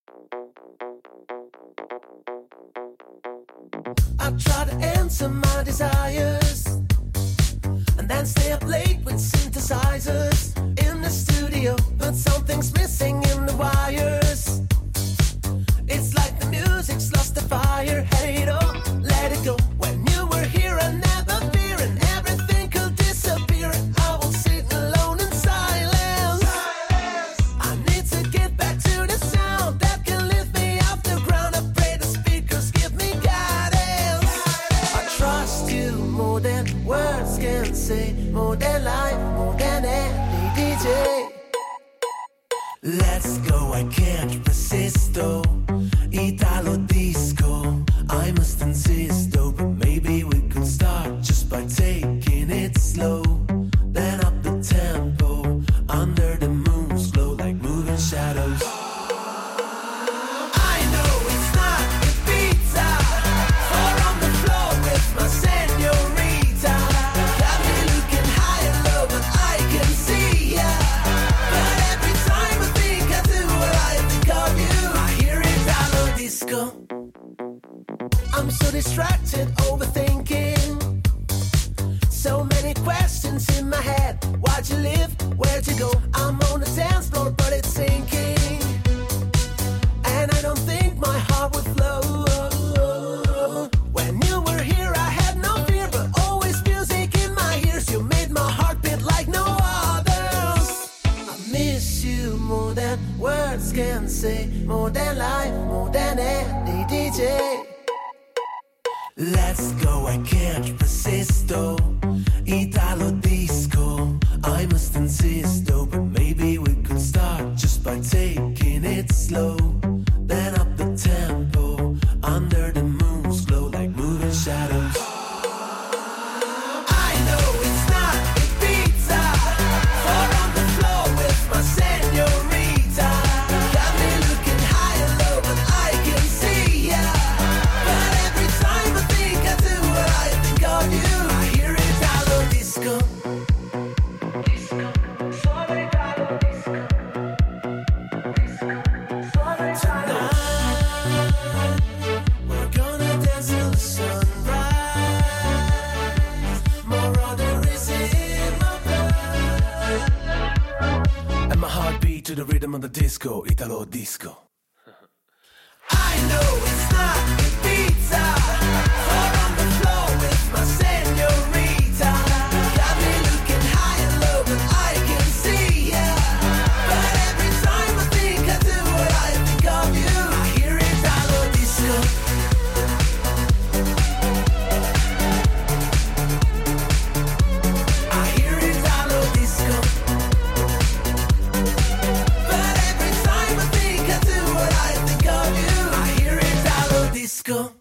I try to answer my desires and then stay up late with synthesizers in the studio, but something's missing in the wires. It's like the music's lost the fire. Hey, don't let it go. When you were here, I never fear, and everything could disappear. I will sit alone in silence. I need to get back to the sound that can lift me off the ground. I pray the speakers give me guidance. I trust you more than words can say, more than life, more than any DJ. Let's go, I can't resist, though. Italo disco, I must insist, though. But maybe we could start just by taking it slow. Then up the tempo, under the moon's glow, like moving shadows. I know it's not the pizza, for on the floor with my senorita. Got me looking high and low, but I can see ya. But every time I think I do what I think of you, I hear Italo disco. I'm so distracted, overthinking. So many questions in my head. Why'd you live? Where'd you go? I'm on the dance floor, but it's sinking. And I don't think my heart would flow. When you were here, I had no fear, but always music in my ears. You made my heart beat like no others. I miss you more than words can say, more than life, more than any DJ. Let's go, I can't resist, though. Italo disco, I must insist, though. But maybe we could start just by taking it slow. Then up the tempo, under the moon's glow, like moving shadows. I know it's not a pizza, for on the floor with my senorita. Got me looking high and low, but I can see ya. But every time I think I do what I think of you, I hear Italo disco. Tonight, we're gonna dance till the sunrise. More other is in my blood, and my heart beat to the rhythm of the disco, Italo disco. I know it's not a pizza, for on the floor with my senorita. Got me looking high and low, but I can see ya. But every time I think I do what I think of you, I hear Italo disco. I hear Italo disco. But every time I think I do what I think of you, I hear Italo disco.